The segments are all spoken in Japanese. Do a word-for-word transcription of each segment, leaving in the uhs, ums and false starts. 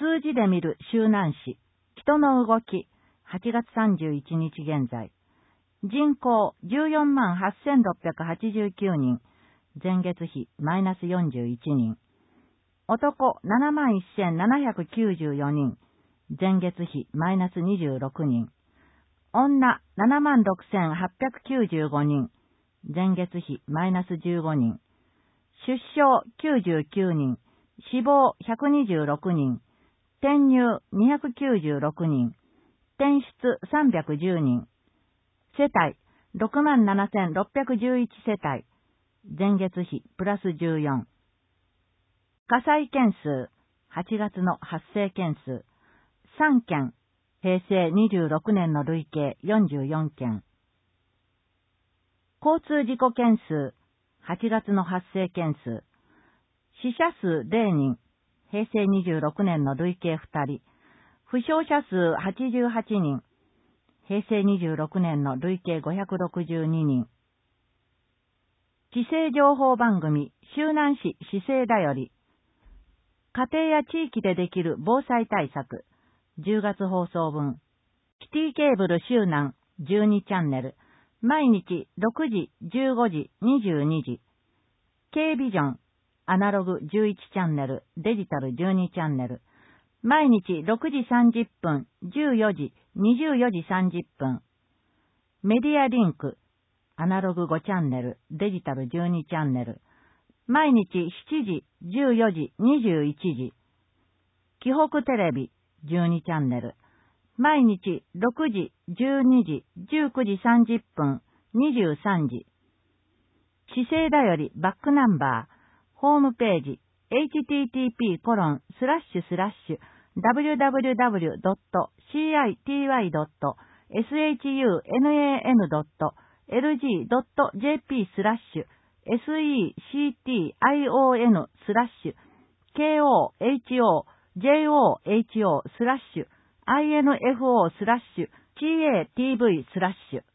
数字で見る周南市、人の動き、はちがつさんじゅういちにち現在。人口じゅうよんまんはっせんろっぴゃくはちじゅうきゅうにん、前月比マイナスよんじゅういちにん。男ななまんせんななひゃくきゅうじゅうよにん、前月比マイナスにじゅうろくにん。女ななまんろくせんはっぴゃくきゅうじゅうごにん、前月比マイナスじゅうごにん。出生きゅうじゅうきゅうにん、死亡ひゃくにじゅうろくにん、転入にひゃくきゅうじゅうろくにん、転出さんびゃくじゅうにん。世帯ろくまんななせんろっぴゃくじゅういちせたい、前月比プラスじゅうよん。火災件数、はちがつの発生件数、さんけん、へいせいにじゅうろくねんの累計よんじゅうよんけん。交通事故件数、はちがつの発生件数、死者数ぜろにん、へいせいにじゅうろくねんの累計ふたり、負傷者数はちじゅうはちにん、へいせいにじゅうろくねんの累計ごひゃくろくじゅうににん。市政情報番組、周南市市政だより、家庭や地域でできる防災対策、じゅうがつ放送分、シティケーブル周南じゅうにチャンネル、毎日ろくじ、じゅうごじ、にじゅうにじ、K ビジョン、アナログじゅういちチャンネル、デジタルじゅうにチャンネル、毎日ろくじさんじゅっぷん、じゅうよじ、にじゅうよじさんじゅっぷん、メディアリンク、アナログごチャンネル、デジタルじゅうにチャンネル、毎日しちじ、じゅうよじ、にじゅういちじ、紀北テレビじゅうにチャンネル、毎日ろくじ、じゅうにじ、じゅうくじさんじゅっぷん、にじゅうさんじ。市政だよりバックナンバー、ホームページ、エイチティーティーピーコロンスラッシュスラッシュダブリューダブリューダブリュードットシーアイティーワイドットエスエイチユーエヌエーエヌドットエルジードットジェーピースラッシュエスイーシーティーアイオーエヌスラッシュ ケーオーエイチオージェイオーエイチオースラッシュ アイエヌエフオー スラッシュ シーエーティーブイ スラッシュ。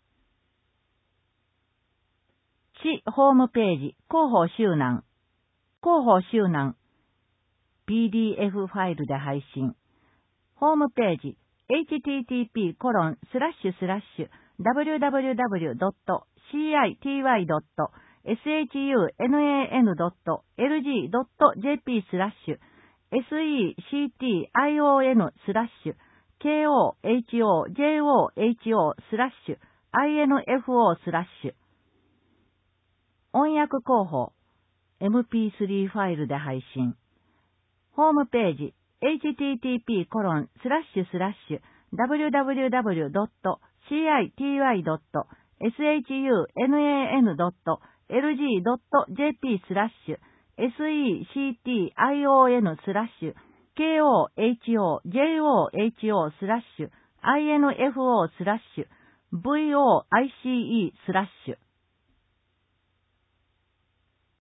市ホームページ広報周南、広報周南 ピーディーエフ ファイルで配信。ホームページ エイチティーティーピーコロンスラッシュスラッシュダブリューダブリューダブリュードットシーアイティーワイドットエスエイチユーエヌエーエヌドットエルジードットジェーピー スラッシュ エスイーシーティーアイオーエヌ スラッシュ ケーオーエイチオージェイオーエイチオー スラッシュ アイエヌエフオー スラッシュ。音訳広報 エムピースリー ファイルで配信。ホームページ エイチティーティーピーコロンスラッシュスラッシュダブリューダブリューダブリュードットシーアイティーワイドットエスエイチユーエヌエーエヌドットエルジードットジェーピー スラッシュ エスイーシーティーアイオーエヌ スラッシュ ケーオーエイチオージェイオーエイチオー スラッシュ アイエヌエフオー スラッシュ ブイオーアイシーイー スラッシュ